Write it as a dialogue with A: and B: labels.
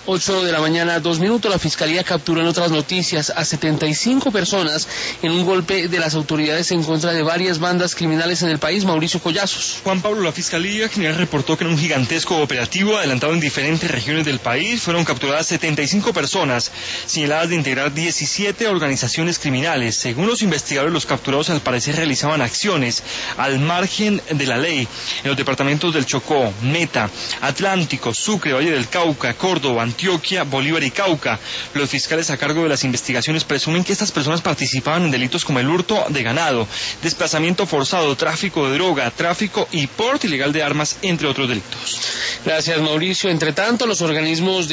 A: 8 de la mañana, 2 minutos, la Fiscalía capturó en otras noticias a 75 personas en un golpe de las autoridades en contra de varias bandas criminales en el país. Mauricio Collazos.
B: Juan Pablo, la Fiscalía General reportó que en un gigantesco operativo adelantado en diferentes regiones del país fueron capturadas 75 personas, señaladas de integrar 17 organizaciones criminales. Según los investigadores, los capturados al parecer realizaban acciones al margen de la ley en los departamentos del Chocó, Meta, Atlántico, Sucre, Valle del Cauca, Córdoba, Antioquia, Bolívar y Cauca. Los fiscales a cargo de las investigaciones presumen que estas personas participaban en delitos como el hurto de ganado, desplazamiento forzado, tráfico de droga, tráfico y porte ilegal de armas, entre otros delitos.
A: Gracias, Mauricio. Entre tanto, los organismos